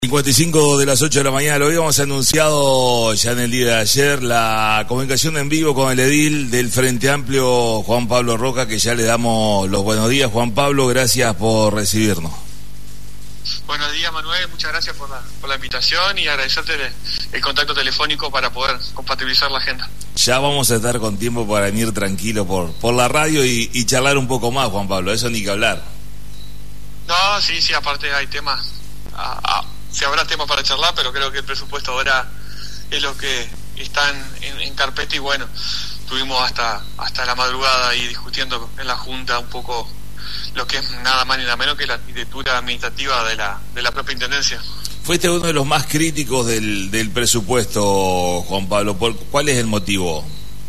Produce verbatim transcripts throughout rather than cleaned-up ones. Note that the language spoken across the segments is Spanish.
cincuenta y cinco de las ocho de la mañana, lo habíamos anunciado ya en el día de ayer, la comunicación en vivo con el edil del Frente Amplio, Juan Pablo Roca, que ya le damos los buenos días. Juan Pablo, gracias por recibirnos. Buenos días, Manuel, muchas gracias por la, por la invitación y agradecerte el, el contacto telefónico para poder compatibilizar la agenda. Ya vamos a estar con tiempo para venir tranquilo por, por la radio y, y charlar un poco más, Juan Pablo, eso ni que hablar. No, sí, sí, aparte hay temas... A, a, Si habrá tema para charlar, pero creo que el presupuesto ahora es lo que está en, en, en carpeta y bueno, estuvimos hasta hasta la madrugada ahí discutiendo en la Junta un poco lo que es nada más ni nada menos que la arquitectura administrativa de la de la propia Intendencia. Fuiste uno de los más críticos del, del presupuesto, Juan Pablo. ¿Cuál es el motivo?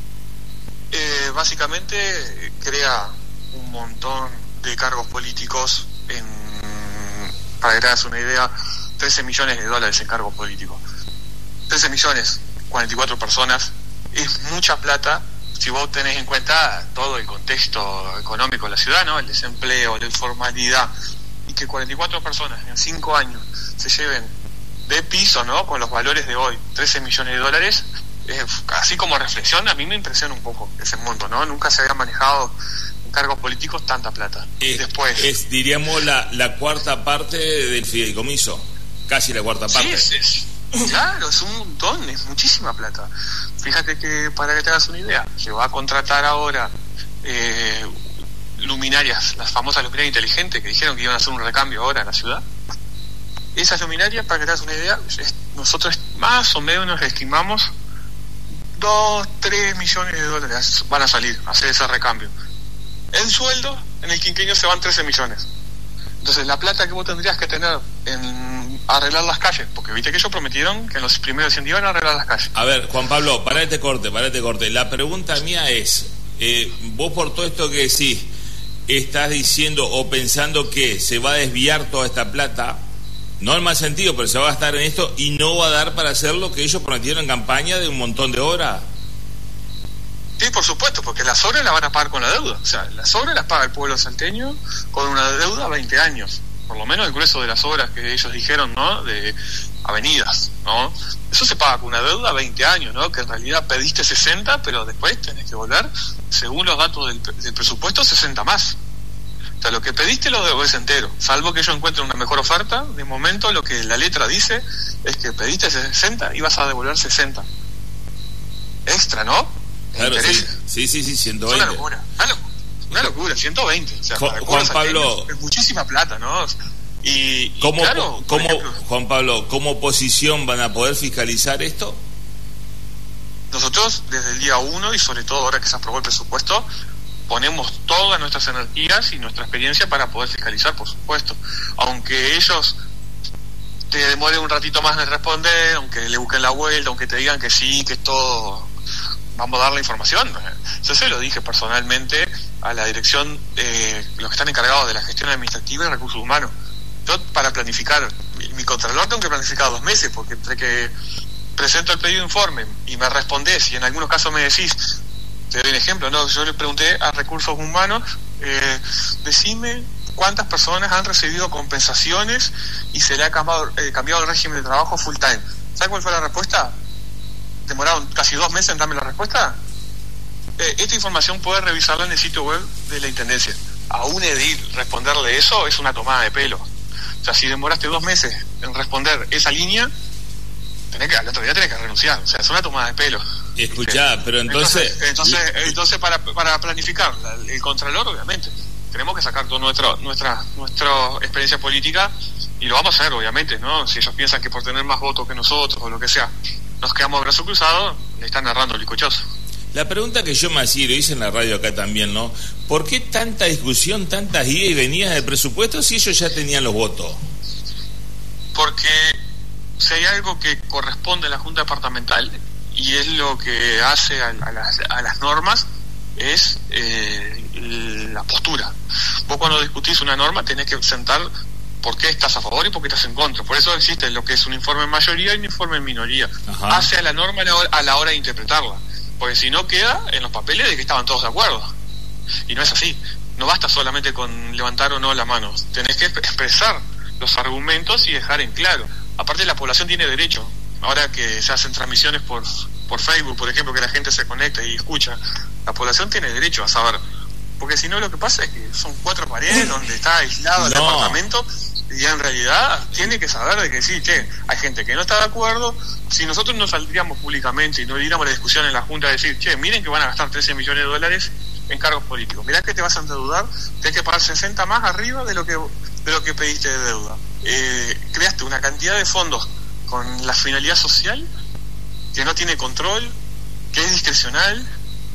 Eh, básicamente crea un montón de cargos políticos, en, para que te hagas una idea, trece millones de dólares en cargos políticos. trece millones, cuarenta y cuatro personas, es mucha plata si vos tenés en cuenta todo el contexto económico de la ciudad, ¿no? El desempleo, la informalidad, y que cuarenta y cuatro personas en cinco años se lleven de piso, ¿no? Con los valores de hoy, trece millones de dólares, eh, así como reflexión, a mí me impresiona un poco ese monto, ¿no? Nunca se había manejado en cargos políticos tanta plata. Eh, Después es, diríamos, la, la cuarta parte del fideicomiso. Casi la cuarta parte. Sí, es, es, claro, es un montón, es muchísima plata. Fíjate que, para que te hagas una idea, se va a contratar ahora eh, luminarias, las famosas luminarias inteligentes que dijeron que iban a hacer un recambio ahora en la ciudad. Esas luminarias, para que te hagas una idea, es, nosotros más o menos nos estimamos dos, tres millones de dólares van a salir a hacer ese recambio. En sueldo, en el quinquenio se van trece millones. Entonces la plata que vos tendrías que tener en arreglar las calles, porque viste que ellos prometieron que en los primeros cien días iban a arreglar las calles. A ver, Juan Pablo, para este corte, para este corte. La pregunta mía es, eh, vos por todo esto que decís, estás diciendo o pensando que se va a desviar toda esta plata, no en mal sentido, pero se va a gastar en esto y no va a dar para hacer lo que ellos prometieron en campaña de un montón de obras. Sí, por supuesto, porque las obras las van a pagar con la deuda. O sea, las obras las paga el pueblo salteño con una deuda a veinte años. Por lo menos el grueso de las obras que ellos dijeron, ¿no? De avenidas, ¿no? Eso se paga con una deuda a veinte años, ¿no? Que en realidad pediste sesenta, pero después tenés que volver, según los datos del, del presupuesto, sesenta más. O sea, lo que pediste lo devolvés entero. Salvo que ellos encuentren una mejor oferta, de momento lo que la letra dice es que pediste sesenta y vas a devolver sesenta. Extra, ¿no? Claro, sí, sí, sí, sí, ciento veinte. Es una locura, una locura, una locura, ciento veinte. O sea, Juan, Juan Pablo, es muchísima plata, ¿no? Y, y ¿cómo, claro, ¿cómo, ejemplo, Juan Pablo, cómo oposición van a poder fiscalizar esto? Nosotros, desde el día uno, y sobre todo ahora que se aprobó el presupuesto, ponemos todas nuestras energías y nuestra experiencia para poder fiscalizar, por supuesto. Aunque ellos te demoren un ratito más en responder, aunque le busquen la vuelta, aunque te digan que sí, que es todo... vamos a dar la información. Yo se lo dije personalmente a la dirección, eh, los que están encargados de la gestión administrativa y recursos humanos. Yo, para planificar, mi, mi contralor tengo que planificar dos meses, porque entre que presento el pedido de informe y me respondés, y en algunos casos me decís, te doy un ejemplo, ¿no? Yo le pregunté a recursos humanos, eh, decime cuántas personas han recibido compensaciones y se le ha cambiado, eh, cambiado el régimen de trabajo full time. ¿Sabes cuál fue la respuesta? Demoraron casi dos meses en darme la respuesta. Eh, esta información puede revisarla en el sitio web de la Intendencia. A un edil responderle eso es una tomada de pelo. O sea, si demoraste dos meses en responder esa línea, tenés que, al otro día tenés que renunciar. O sea, es una tomada de pelo. Escuchá, pero entonces... Entonces, entonces, entonces para, para planificar el contralor, obviamente, tenemos que sacar toda nuestra, nuestra, nuestra experiencia política y lo vamos a hacer, obviamente, ¿no? Si ellos piensan que por tener más votos que nosotros o lo que sea, nos quedamos de brazo cruzado, le están narrando el bizcochazo. La pregunta que yo me hacía, lo hice en la radio acá también, ¿no? ¿Por qué tanta discusión, tantas idas y venidas de presupuesto si ellos ya tenían los votos? Porque si hay algo que corresponde a la Junta Departamental y es lo que hace a, a, las, a las normas, es eh, la postura. Vos cuando discutís una norma tenés que sentar por qué estás a favor y por qué estás en contra. Por eso existe lo que es un informe en mayoría y un informe en minoría. Ajá. Hace a la norma a la, hora, a la hora de interpretarla. Porque si no queda en los papeles de que estaban todos de acuerdo. Y no es así. No basta solamente con levantar o no la mano. Tenés que expresar los argumentos y dejar en claro Aparte la población tiene derecho, ahora que se hacen transmisiones por, por Facebook, por ejemplo, que la gente se conecta y escucha, la población tiene derecho a saber, porque si no lo que pasa es que son cuatro paredes donde está aislado el no. departamento, y en realidad tiene que saber de que sí, che, hay gente que no está de acuerdo. Si nosotros no saldríamos públicamente y no diéramos la discusión en la Junta de decir, che, miren que van a gastar trece millones de dólares en cargos políticos, mirá que te vas a endeudar, te hay que pagar sesenta más arriba de lo que de lo que pediste de deuda, eh, creaste una cantidad de fondos con la finalidad social que no tiene control, que es discrecional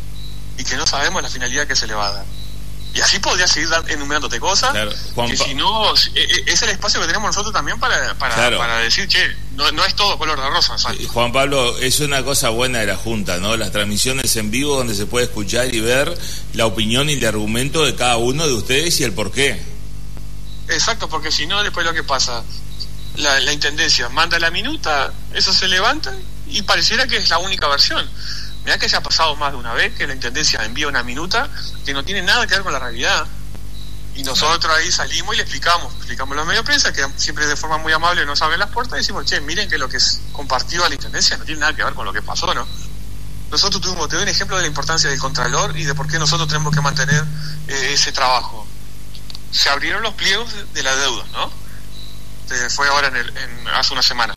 y que no sabemos la finalidad que se le va a dar. Y así podría seguir enumerándote cosas, claro, Juan que pa- si no, es el espacio que tenemos nosotros también para para, claro. para decir, che, no, no es todo color de rosa. ¿sabes? Juan Pablo, es una cosa buena de la Junta, ¿no? Las transmisiones en vivo donde se puede escuchar y ver la opinión y el argumento de cada uno de ustedes y el porqué. Exacto, porque si no, después lo que pasa, la, la Intendencia manda la minuta, eso se levanta y pareciera que es la única versión. Mirá que se ha pasado más de una vez que la Intendencia envía una minuta que no tiene nada que ver con la realidad. Y nosotros ahí salimos y le explicamos, explicamos a los medios de prensa, que siempre de forma muy amable nos abren las puertas y decimos, che, miren que lo que es compartido a la Intendencia no tiene nada que ver con lo que pasó, ¿no? Nosotros tuvimos, te doy un ejemplo de la importancia del Contralor y de por qué nosotros tenemos que mantener eh, ese trabajo. Se abrieron los pliegos de, de la deuda, ¿no? De, fue ahora en el, en, hace una semana.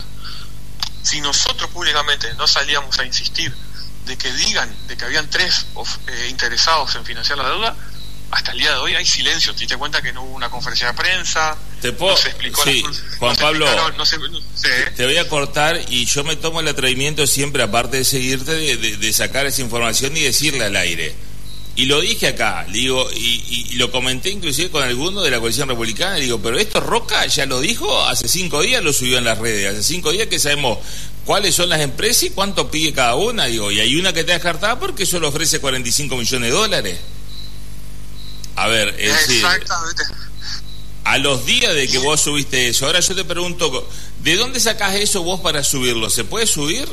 Si nosotros públicamente no salíamos a insistir de que digan de que habían tres of, eh, interesados en financiar la deuda, hasta el día de hoy hay silencio. Te das cuenta que no hubo una conferencia de prensa, ¿Te puedo? no se explicó sí, la, Juan no Pablo, se no se, no sé. Te voy a cortar y yo me tomo el atrevimiento siempre, aparte de seguirte, de, de, de sacar esa información y decirle al aire. Y lo dije acá, digo, y, y, y lo comenté inclusive con alguno de la coalición republicana, digo, pero esto Roca ya lo dijo, hace cinco días lo subió en las redes, hace cinco días que sabemos cuáles son las empresas y cuánto pide cada una, digo, y hay una que está descartada porque solo ofrece cuarenta y cinco millones de dólares. A ver, es decir, a los días de que vos subiste eso, ahora yo te pregunto, ¿de dónde sacás eso vos para subirlo? ¿Se puede subir?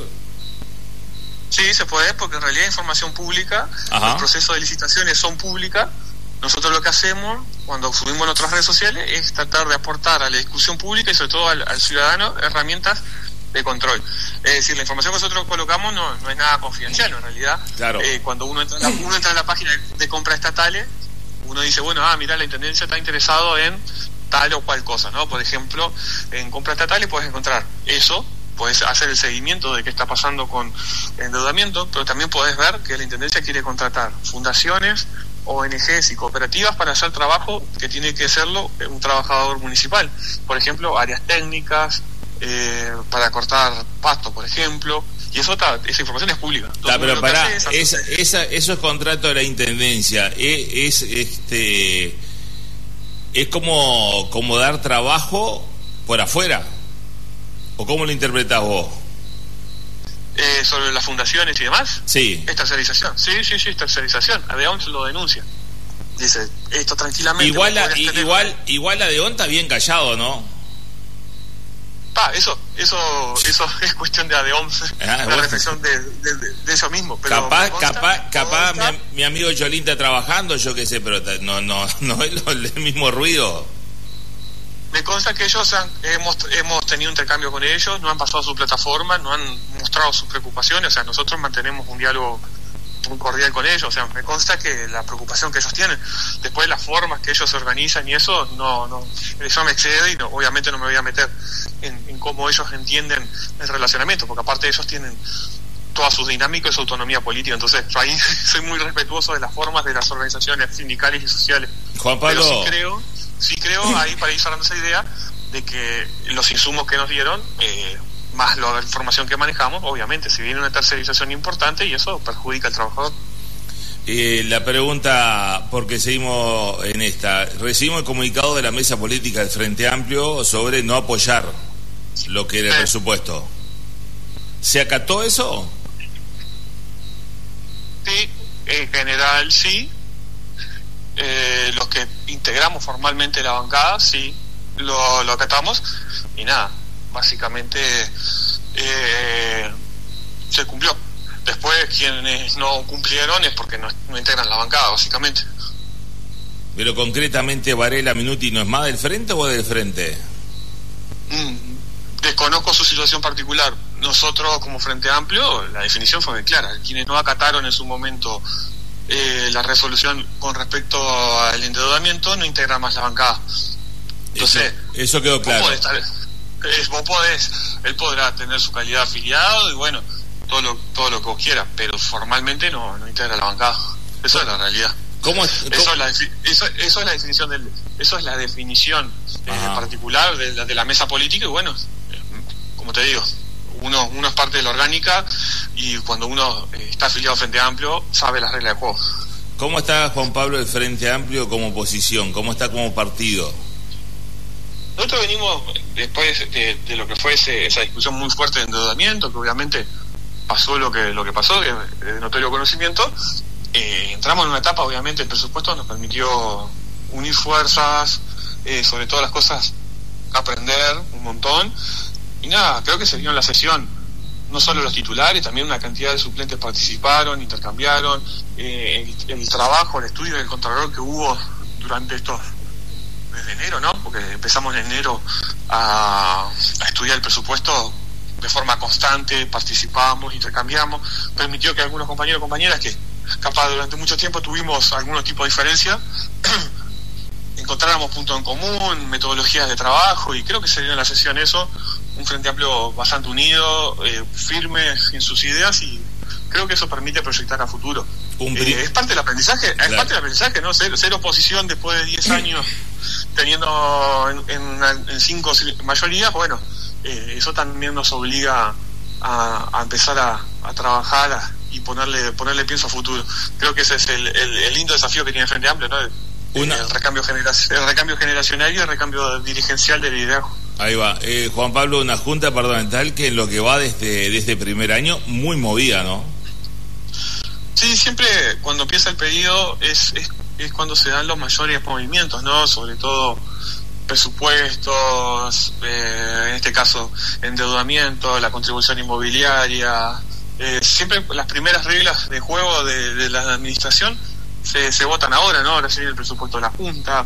Sí, se puede, porque en realidad es información pública. Ajá. Los procesos de licitaciones son públicas. Nosotros lo que hacemos cuando subimos en otras redes sociales es tratar de aportar a la discusión pública y sobre todo al, al ciudadano herramientas de control. Es decir, la información que nosotros colocamos no, no es nada confidencial, en realidad. Claro. Eh, cuando uno entra, en la, uno entra en la página de compra estatales, uno dice, bueno, ah, mira, la Intendencia está interesado en tal o cual cosa, ¿no? Por ejemplo, en compra estatales puedes encontrar eso, puedes hacer el seguimiento de qué está pasando con endeudamiento, pero también puedes ver que la Intendencia quiere contratar fundaciones, O N Ges y cooperativas para hacer trabajo que tiene que hacerlo un trabajador municipal. Por ejemplo, áreas técnicas, eh, para cortar pasto, por ejemplo, y eso está, esa información es pública. Ah, pero pará, esa, esa, esos contratos de la Intendencia, es, es este es como, como dar trabajo por afuera, ¿o cómo lo interpretás vos? Eh, sobre las fundaciones y demás. Sí. Es tercerización. Sí, sí, sí, es tercerización. ADEON lo denuncia. Dice, esto tranquilamente. Igual la, igual, igual la ADEON está bien callado, ¿no? Pa, eso, eso, eso es cuestión de ADEON, ah, la bueno. reflexión de, de, de, de eso mismo. Pero capaz, consta, capaz, capaz mi, mi amigo Cholín está trabajando, yo qué sé, pero no, no, no es lo, el mismo ruido. Me consta que ellos han, hemos, hemos tenido intercambio con ellos, no han pasado su plataforma, no han mostrado sus preocupaciones, o sea, nosotros mantenemos un diálogo muy cordial con ellos, o sea, me consta que la preocupación que ellos tienen, después las formas que ellos se organizan y eso, no, no, eso me excede y no, obviamente no me voy a meter en, en cómo ellos entienden el relacionamiento, porque aparte ellos tienen todas sus dinámicas y su autonomía política, entonces yo ahí soy muy respetuoso de las formas de las organizaciones sindicales y sociales. Juan Pablo, pero sí creo Sí creo, ahí para ir cerrando esa idea, de que los insumos que nos dieron, eh, más la información que manejamos, obviamente, si viene una tercerización importante y eso perjudica al trabajador. Eh, la pregunta, porque seguimos en esta, recibimos el comunicado de la mesa política del Frente Amplio sobre no apoyar lo que era el eh. presupuesto. ¿Se acató eso? Sí, en general sí. Eh, los que integramos formalmente la bancada, sí, lo, lo acatamos y nada, básicamente eh, se cumplió. Después quienes no cumplieron es porque no, no integran la bancada, básicamente. Pero concretamente, Varela Minuti, ¿no es más del frente o del frente? Mm, desconozco su situación particular. Nosotros, como Frente Amplio, la definición fue muy clara. Quienes no acataron en su momento eh, la resolución con respecto al endeudamiento no integran más la bancada. Entonces, eso, eso quedó claro. Vos podés, estar, es, vos podés, él podrá tener su calidad de afiliado y bueno, todo lo, todo lo que vos quieras, pero formalmente no, no integra la bancada. Eso es la realidad. ¿Cómo es, cómo? Eso, es la, eso, eso es la definición del, eso es la definición eh, particular de la, de la mesa política y bueno, eh, como te digo, uno, uno es parte de la orgánica y cuando uno eh, está afiliado a Frente Amplio sabe las reglas de juego. ¿Cómo está Juan Pablo el Frente Amplio como oposición? ¿Cómo está como partido? Nosotros venimos después de, de lo que fue ese, esa discusión muy fuerte de endeudamiento, que obviamente pasó lo que lo que pasó, que es de notorio conocimiento. Eh, entramos en una etapa, obviamente el presupuesto nos permitió unir fuerzas, eh, sobre todas las cosas aprender un montón y nada, creo que se dio en la sesión no solo los titulares, también una cantidad de suplentes participaron, intercambiaron, eh, el, el trabajo, el estudio del contralor que hubo durante estos desde enero, ¿no? Porque empezamos en enero a, a estudiar el presupuesto de forma constante, participamos, intercambiamos, permitió que algunos compañeros y compañeras que capaz durante mucho tiempo tuvimos algunos tipos de diferencia, encontráramos puntos en común, metodologías de trabajo, y creo que se dio en la sesión eso, un Frente Amplio bastante unido, eh, firme en sus ideas, y creo que eso permite proyectar a futuro. Eh, es parte del aprendizaje, claro. Es parte del aprendizaje, ¿no? Ser, ser oposición después de diez años teniendo en, en, en cinco mayorías, bueno, eh, eso también nos obliga a, a empezar a, a trabajar a, y ponerle ponerle pienso a futuro. Creo que ese es el, el, el lindo desafío que tiene el Frente Amplio, ¿no? El, Una... el recambio generac- el recambio generacional y el recambio dirigencial del liderazgo. Ahí va. Eh, Juan Pablo, una junta parlamentaria que en lo que va de este, de este primer año, muy movida, ¿no? Sí, siempre cuando empieza el periodo es, es, es cuando se dan los mayores movimientos, ¿no? Sobre todo presupuestos, eh, en este caso endeudamiento, la contribución inmobiliaria, eh, siempre las primeras reglas de juego de, de la administración se, se votan ahora, ¿no? Ahora sería el presupuesto de la Junta,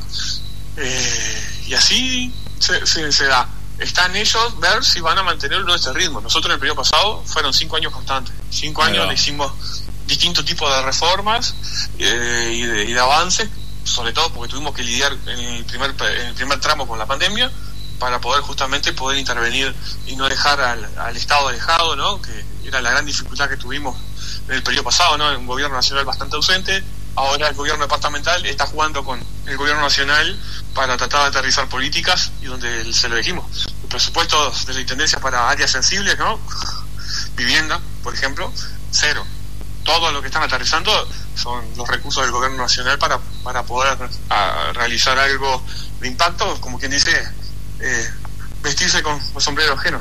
eh, y así se, se, se da. Está en ellos ver si van a mantener este ritmo. Nosotros en el periodo pasado fueron cinco años constantes, cinco años le hicimos distintos tipos de reformas eh, y, de, y de avances, sobre todo porque tuvimos que lidiar en el primer en el primer tramo con la pandemia para poder justamente poder intervenir y no dejar al, al Estado alejado, ¿no? Que era la gran dificultad que tuvimos en el periodo pasado, ¿no? Un gobierno nacional bastante ausente. Ahora el gobierno departamental está jugando con el gobierno nacional para tratar de aterrizar políticas, y donde se lo dijimos, el presupuesto de la Intendencia para áreas sensibles, ¿no? Vivienda, por ejemplo, cero. Todo lo que están aterrizando son los recursos del gobierno nacional para, para poder a, realizar algo de impacto, como quien dice, eh, vestirse con un sombrero ajeno.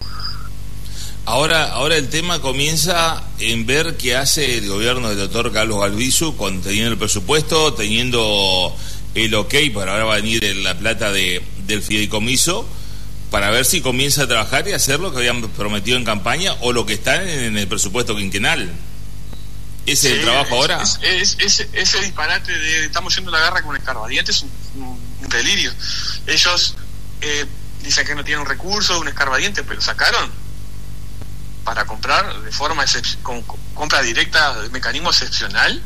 Ahora, ahora el tema comienza en ver qué hace el gobierno del doctor Carlos Albizu con teniendo el presupuesto, teniendo el ok, para ahora va a venir la plata de, del fideicomiso, para ver si comienza a trabajar y hacer lo que habían prometido en campaña o lo que está en, en el presupuesto quinquenal. ¿Ese es sí, el trabajo ahora? Es, es, es, ese disparate de estamos yendo a la guerra con escarbadientes es un, un delirio. Ellos eh, dicen que no tienen recursos, un escarbadiente, pero sacaron para comprar de forma excep- con, con compra directa, de mecanismo excepcional,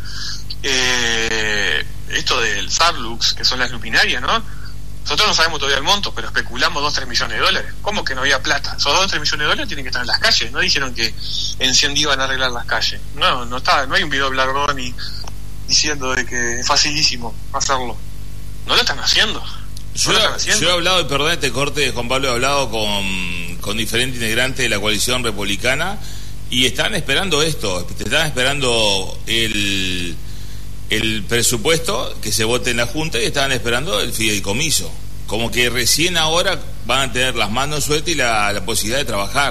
eh, esto del Sarlux, que son las luminarias, ¿no? Nosotros no sabemos todavía el monto, pero especulamos dos, tres millones de dólares. ¿Cómo que no había plata? Esos dos, tres millones de dólares tienen que estar en las calles. No dijeron que en cien días iban a arreglar las calles. No, no está, no hay un video Blardoni diciendo de que es facilísimo hacerlo. No lo están haciendo. Yo, no lo están haciendo. yo he hablado, y perdón este corte, Juan Pablo, he hablado con, con diferentes integrantes de la coalición republicana y están esperando esto, están esperando el... el presupuesto que se vote en la Junta y estaban esperando el fideicomiso, como que recién ahora van a tener las manos sueltas y la, la posibilidad de trabajar.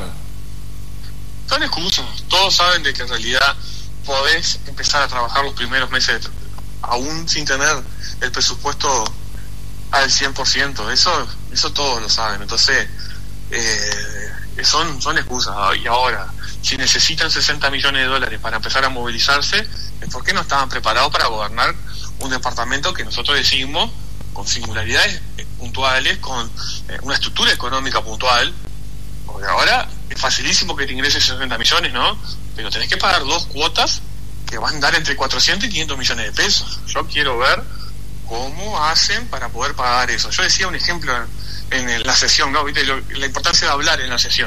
Son excusas, todos saben de que en realidad podés empezar a trabajar los primeros meses de, aún sin tener el presupuesto al cien por ciento, eso eso todos lo saben. Entonces eh, son, son excusas. Y ahora, si necesitan sesenta millones de dólares para empezar a movilizarse, ¿por qué no estaban preparados para gobernar un departamento que nosotros decimos con singularidades puntuales, con eh, una estructura económica puntual, Porque ahora es facilísimo que te ingreses sesenta millones, ¿no? Pero tenés que pagar dos cuotas que van a dar entre cuatrocientos y quinientos millones de pesos. Yo quiero ver cómo hacen para poder pagar eso. Yo decía un ejemplo en, en la sesión, ¿no? ¿Viste? Lo, la importancia de hablar en la sesión.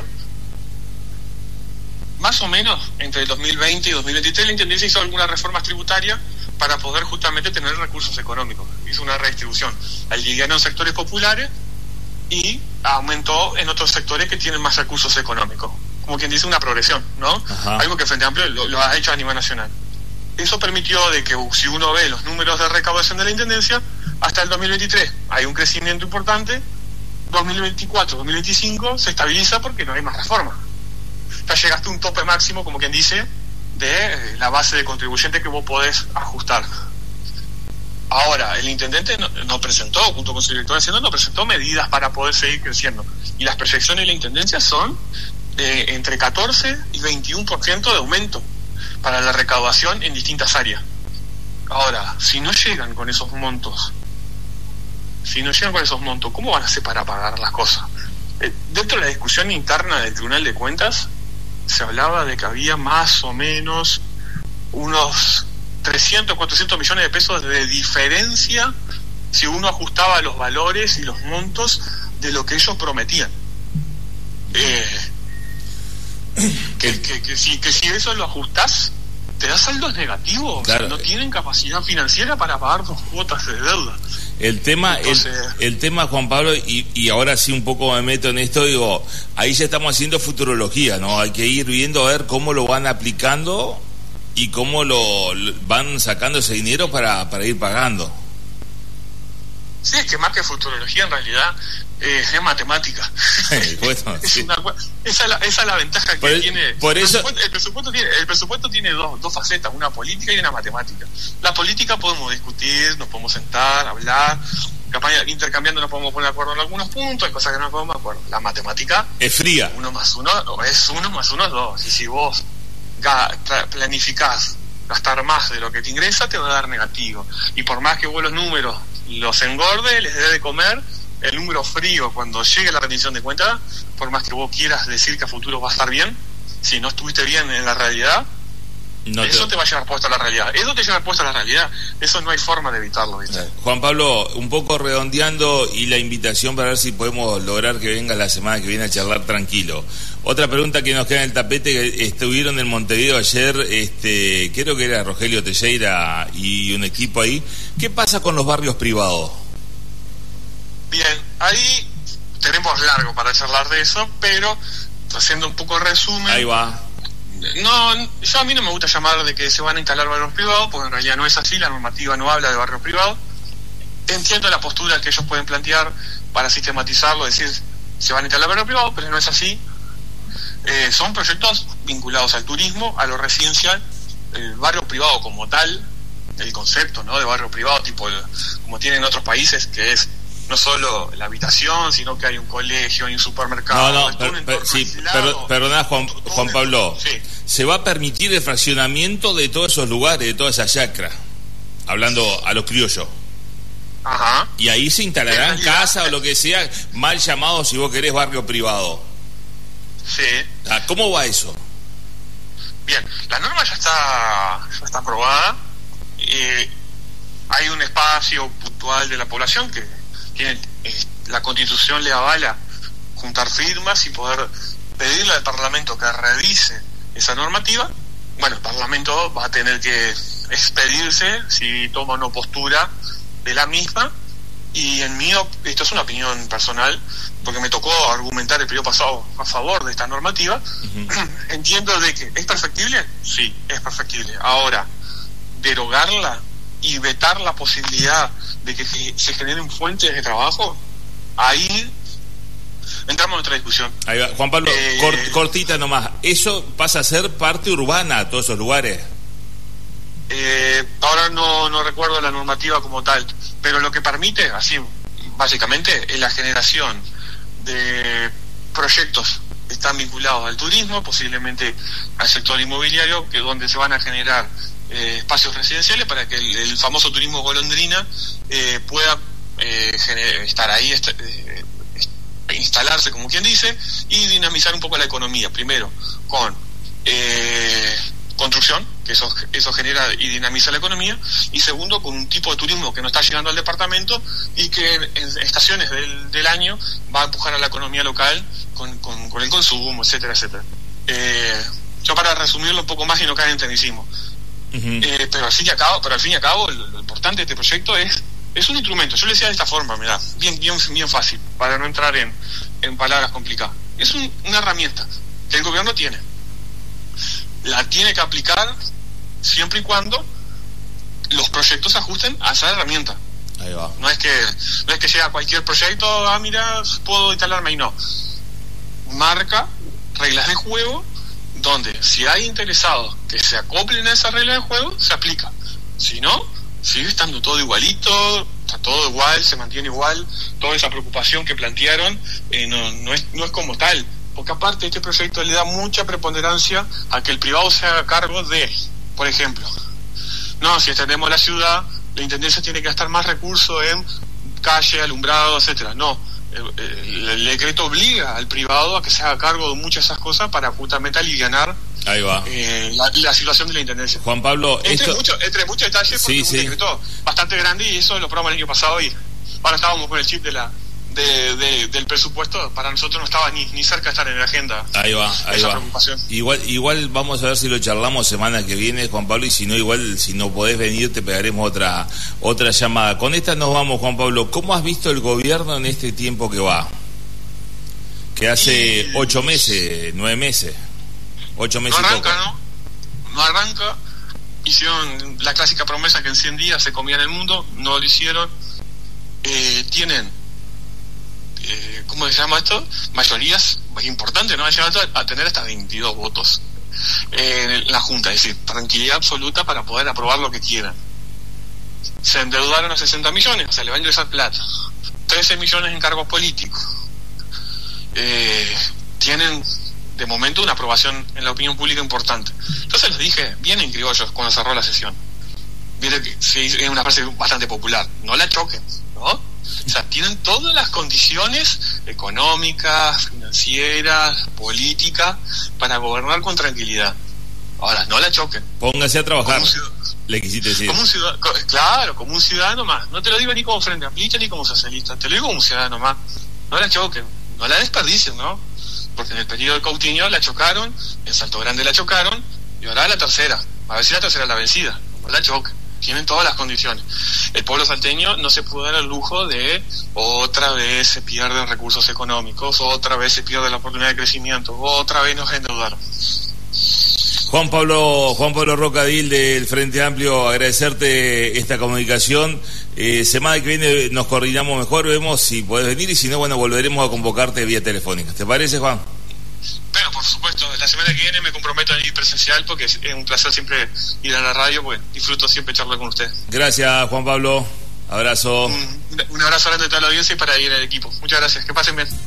Más o menos entre el dos mil veinte y dos mil veintitrés la Intendencia hizo algunas reformas tributarias para poder justamente tener recursos económicos. Hizo una redistribución. Alivianó en sectores populares y aumentó en otros sectores que tienen más recursos económicos. Como quien dice, una progresión, ¿no? Ajá. Algo que Frente Amplio lo, lo ha hecho a nivel nacional. Eso permitió de que, si uno ve los números de recaudación de la Intendencia, hasta el dos mil veintitrés hay un crecimiento importante, dos mil veinticuatro, dos mil veinticinco se estabiliza porque no hay más reforma. Ya llegaste a un tope máximo, como quien dice, de la base de contribuyentes que vos podés ajustar. Ahora, el intendente no, no presentó, junto con su director de Hacienda, no presentó medidas para poder seguir creciendo. Y las proyecciones de la Intendencia son de entre catorce y veintiuno por ciento de aumento para la recaudación en distintas áreas. Ahora, si no llegan con esos montos, si no llegan con esos montos, ¿cómo van a hacer para pagar las cosas? Eh, dentro de la discusión interna del Tribunal de Cuentas, se hablaba de que había más o menos unos trescientos, cuatrocientos millones de pesos de diferencia si uno ajustaba los valores y los montos de lo que ellos prometían. Eh, que, que, que, si, que si eso lo ajustás, te da saldos negativos. Claro. O sea, no tienen capacidad financiera para pagar dos cuotas de deuda. El tema, Entonces, el, el tema, Juan Pablo, y, y ahora sí un poco me meto en esto, digo, ahí ya estamos haciendo futurología, ¿no? Hay que ir viendo a ver cómo lo van aplicando y cómo lo, lo van sacando ese dinero para, para ir pagando. Sí, es que más que futurología en realidad eh, es matemática. Bueno, es sí. una, esa, es la, esa es la ventaja que por, tiene por el, eso... presupuesto, el presupuesto tiene el presupuesto tiene dos, dos facetas, una política y una matemática. La política podemos discutir, nos podemos sentar, hablar, campaña, intercambiando nos podemos poner de acuerdo en algunos puntos, hay cosas que no nos podemos de acuerdo. La matemática es fría. Uno más uno es uno más uno es dos. Y si vos planificás gastar más de lo que te ingresa, te va a dar negativo. Y por más que vos los números los engorde, les debe de comer el número frío cuando llegue la rendición de cuentas. Por más que vos quieras decir que a futuro va a estar bien, si no estuviste bien en la realidad, no te... eso te va a llevar puesto a la realidad. Eso te lleva puesto a la realidad. Eso no hay forma de evitarlo, ¿viste? Juan Pablo, un poco redondeando y la invitación para ver si podemos lograr que venga la semana que viene a charlar tranquilo. Otra pregunta que nos queda en el tapete, que estuvieron en Montevideo ayer, este, creo que era Rogelio Teixeira y un equipo ahí. ¿Qué pasa con los barrios privados? Bien, ahí tenemos largo para charlar de eso, pero haciendo un poco de resumen. Ahí va. No, yo a mí no me gusta llamar de que se van a instalar barrios privados, porque en realidad no es así, la normativa no habla de barrios privados. Entiendo la postura que ellos pueden plantear para sistematizarlo, decir se van a instalar barrios privados, pero no es así. Eh, son proyectos vinculados al turismo, a lo residencial. El barrio privado como tal, el concepto, ¿no?, de barrio privado, tipo el, como tienen otros países, que es no solo la habitación, sino que hay un colegio, hay un supermercado. No, no, per, per, sí, per, perdona, Juan, Juan Pablo. Sí. ¿Se va a permitir el fraccionamiento de todos esos lugares, de toda esa chacra? Hablando a los criollos. Ajá. Y ahí se instalarán casas o lo que sea, mal llamado, si vos querés, barrio privado. Sí. ¿Cómo va eso? Bien, la norma ya está, ya está aprobada. Eh, hay un espacio puntual de la población que tiene, eh, la Constitución le avala juntar firmas y poder pedirle al Parlamento que revise esa normativa. Bueno, el Parlamento va a tener que expedirse si toma una postura de la misma. Y en mí, esto es una opinión personal, porque me tocó argumentar el periodo pasado a favor de esta normativa. Uh-huh. Entiendo de que ¿es perfectible? Sí, es perfectible. Ahora, derogarla y vetar la posibilidad de que se generen fuentes de trabajo, ahí entramos en otra discusión. Ahí va. Juan Pablo, eh, cort, cortita nomás, ¿eso pasa a ser parte urbana a todos esos lugares? Eh, ahora no, no recuerdo la normativa como tal, pero lo que permite, así básicamente, es la generación de proyectos que están vinculados al turismo, posiblemente al sector inmobiliario, que donde se van a generar eh, espacios residenciales para que el, el famoso turismo golondrina eh, pueda eh, gener, estar ahí est- eh, instalarse, como quien dice, y dinamizar un poco la economía, primero con eh, construcción, que eso, eso genera y dinamiza la economía, y segundo con un tipo de turismo que no está llegando al departamento y que en, en estaciones del, del año va a empujar a la economía local con, con, con el consumo, etcétera, etcétera. Eh, yo para resumirlo un poco más y no caer en tecnicismo, uh-huh. eh, pero al fin y al cabo, pero al fin y al cabo lo, lo importante de este proyecto es es un instrumento. Yo le decía de esta forma, mirá, bien, bien, bien fácil, para no entrar en, en palabras complicadas. Es un, una herramienta que el gobierno tiene. La tiene que aplicar siempre y cuando los proyectos se ajusten a esa herramienta. Ahí va. No es que no es que llega cualquier proyecto, ah, mira, puedo instalarme ahí, no. Marca reglas de juego donde si hay interesados que se acoplen a esa regla de juego, se aplica. Si no, sigue estando todo igualito, está todo igual, se mantiene igual, toda esa preocupación que plantearon eh, no, no, es, no es como tal, porque aparte este proyecto le da mucha preponderancia a que el privado se haga cargo de, por ejemplo, no, si extendemos la ciudad, la intendencia tiene que gastar más recursos en calle, alumbrado, etcétera. No, el, el, el decreto obliga al privado a que se haga cargo de muchas de esas cosas para justamente alivianar Ahí va. Eh, la, la situación de la intendencia. Juan Pablo, entre, esto... mucho, entre muchos detalles, porque sí, es un sí. decreto bastante grande y eso lo probamos el año pasado y ahora estábamos con el chip de la de, de, del presupuesto, para nosotros no estaba ni, ni cerca de estar en la agenda. Ahí va, ahí esa va. Preocupación. Igual, igual vamos a ver si lo charlamos semana que viene, Juan Pablo, y si no, igual si no podés venir te pegaremos otra otra llamada. Con esta nos vamos, Juan Pablo. ¿Cómo has visto el gobierno en este tiempo que va? Que hace y... ocho meses, nueve meses, ocho meses. No arranca, ¿no? No arranca, hicieron la clásica promesa que en cien días se comían el mundo, no lo hicieron. Eh, tienen, eh, ¿cómo se llama esto? Mayorías importantes, ¿no? Han llegado a tener hasta veintidós votos eh, en la Junta, es decir, tranquilidad absoluta para poder aprobar lo que quieran. Se endeudaron a sesenta millones, o sea, le va a ingresar plata. trece millones en cargos políticos. Eh, tienen de momento una aprobación en la opinión pública importante. Entonces les dije, vienen criollos cuando cerró la sesión. Viene que sí, es una frase bastante popular, no la choquen, ¿no? O sea, tienen todas las condiciones económicas, financieras, políticas para gobernar con tranquilidad. Ahora, no la choquen. Póngase a trabajar. Le quisiste decir. Como un ciudadano, claro, como un ciudadano más. No te lo digo ni como frente amplista ni como socialista, te lo digo como un ciudadano más. No la choquen, no la desperdicien, ¿no? Porque en el periodo de Coutinho la chocaron, en Salto Grande la chocaron, y ahora la tercera. A ver si la tercera es la vencida. No la choquen. Tienen todas las condiciones. El pueblo salteño no se puede dar el lujo de otra vez se pierden recursos económicos, otra vez se pierde la oportunidad de crecimiento, otra vez nos endeudaron. Juan Pablo, Juan Pablo Rocadil del Frente Amplio, agradecerte esta comunicación. Eh, semana que viene nos coordinamos mejor, vemos si podés venir y si no, bueno, volveremos a convocarte vía telefónica. ¿Te parece, Juan? Pero por supuesto, la semana que viene me comprometo a ir presencial porque es un placer siempre ir a la radio, pues disfruto siempre charlar con usted. Gracias, Juan Pablo. Abrazo. Un, un abrazo grande a toda la audiencia y para ir al equipo. Muchas gracias, que pasen bien.